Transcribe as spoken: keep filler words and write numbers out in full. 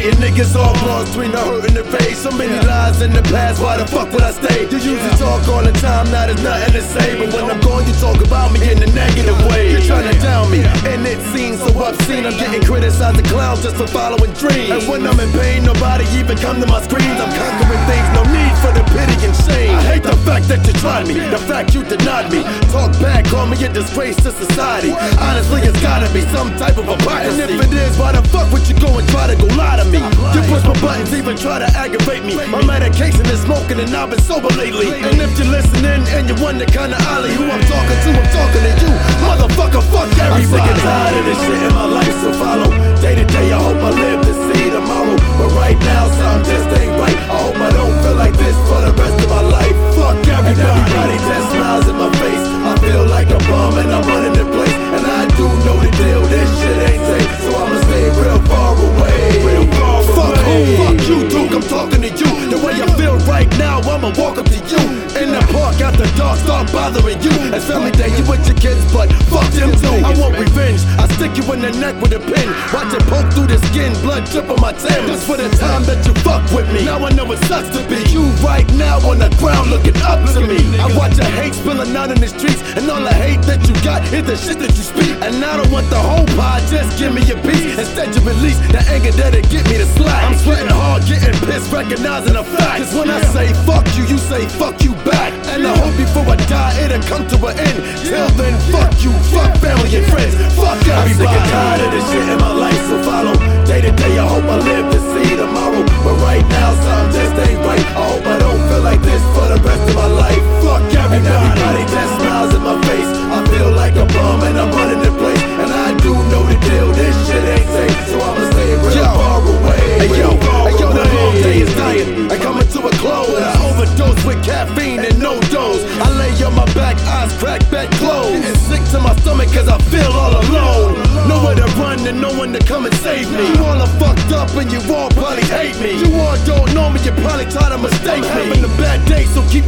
Hating niggas all lost between the hurt and the face. So many lies in the past, why the fuck would I stay? You usually talk all the time, now there's nothing to say. But when I'm gone, you talk about me in a negative way. You're trying to down me, and it seems so obscene. I'm getting criticized and clowns just for following dreams. And when I'm in pain, nobody even come to my screens. I'm conquering things, no need for the pity and shame. I hate the fact that you tried me, the fact you denied me. Talk back, call me a disgrace to society. Honestly, it's gotta be some type of hypocrisy. And if it is, why the fuck would you go and try to go lie to me? You push my buttons, even try to aggravate me. My medication is smoking and I've been sober lately. And if you're listening and you wonder kinda ollie who I'm talking to, I'm talking to you. Motherfucker, fuck everybody. I'm sick and tired of this shit in my life, so follow. Day to day, I hope I live to see tomorrow. But right now, something just ain't right. I hope I don't feel like this for the rest of my life. Fuck everybody. Everybody that smiles in my face, I feel like a bum and I'm running the place. And I do know the deal, this shit ain't safe, so I'ma stay real far away. Real far fuck away. Who, fuck you, Duke, I'm talking to you. The way I feel right now, I'ma walk up to you in the park after dark, start bothering you. It's family day, you with your kids, but fuck them too. I want revenge, I stick you in the neck with a pin. Watch it poke through the skin, blood drip on my Tim. That's for the time that you fuck with me. Now I know it sucks to be you right now on the ground looking up to me. I watch your hate spilling out in the streets, and all the hate that you got is the shit that you speak. And I don't want the whole pie, just give me a piece. Instead you release the anger that'll get me to slack. I'm sweating hard, getting pissed, recognizing the fact. Cause when I say fuck you, you say fuck you back. And I hope before I die it'll come to an end. Till then, fuck you, fuck family and friends, fuck everybody. I'm sick and tired of this shit in my life, so follow. Day to day, I hope I live to see tomorrow. But right now, something just ain't right. I hope I don't feel like this for the rest of my life. Fuck everybody. And everybody that smiles in my face, I feel like a bum and I'm running the place. And I do know the deal, this shit ain't safe, so I'ma stay real yo. far away. Hey yo, hey yo, the long day is dying. I coming to a close. I overdose with caffeine and no dose. I lay on my back, eyes cracked, back closed. Getting sick to my stomach cause I feel all alone. Nowhere to run and no one to come and save me. You all are fucked up and you all probably hate me. You all don't know me, you probably try to mistake me. I'm having a bad day, so keep